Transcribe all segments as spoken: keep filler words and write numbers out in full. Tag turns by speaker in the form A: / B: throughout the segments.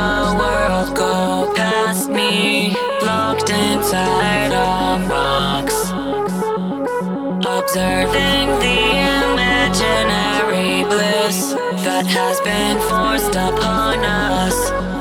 A: the world go past me, locked inside of rocks, observing the imaginary bliss that has been forced upon us,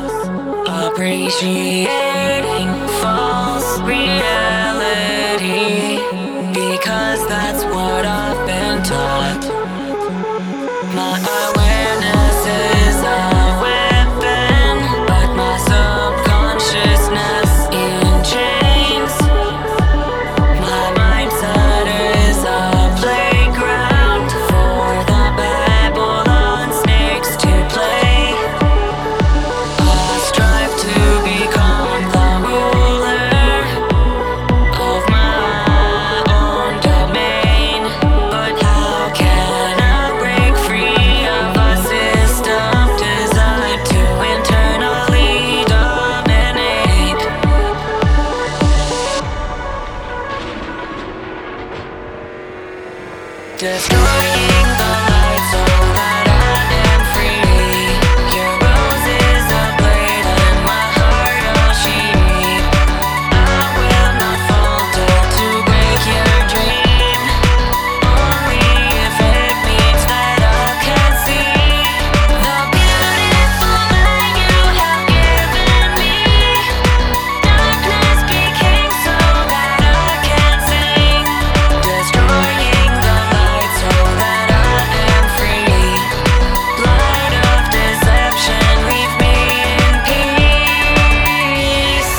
A: appreciating false reality, because that's what I've been taught. My awareness is a weapon, but my subconsciousness in chains. My mindset is a playground for the Babylon snakes to play. I strive to become the ruler of my own domain, but how can I break free of a system designed to internally dominate? Destroying the light so that I am free. Your rose is a blade and my heart a sheep. I will not falter to break your dream, only if it means that I can see the beautiful light you have given me. Darkness became so that I can sing. Destroying the light so that I am free. Light of deception, leave me in peace.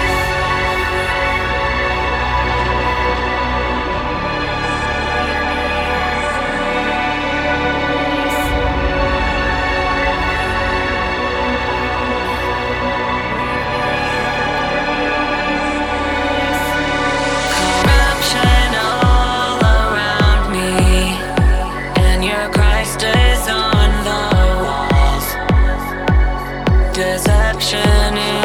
A: Corruption all around me, and your Christ is on the walls. Deception